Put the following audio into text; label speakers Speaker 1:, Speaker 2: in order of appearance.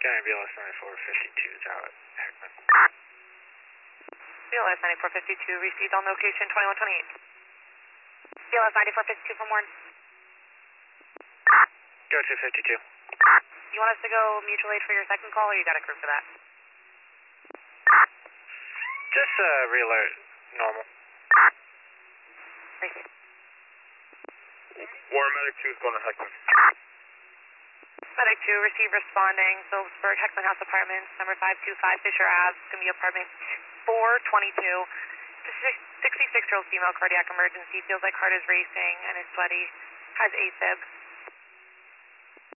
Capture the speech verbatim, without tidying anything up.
Speaker 1: Gonna B L S ninety-four fifty-two is out at Heckman.
Speaker 2: B L S ninety-four fifty-two received on location twenty-one twenty-eight. B L S ninety-four fifty-two for Morn.
Speaker 1: Go two fifty-two.
Speaker 2: You want us to go mutual aid for your second call, or you got a crew for that?
Speaker 1: Just uh, re-alert normal.
Speaker 2: Thank you.
Speaker 3: Warren Medic two is going to Heckman.
Speaker 2: Medic two, receive responding, Phillipsburg, Heckman House Apartments, number five two five Fisher Ave, it's going to be apartment four twenty-two. sixty-six-year-old female, cardiac emergency, feels like heart is racing and is sweaty, has AFib.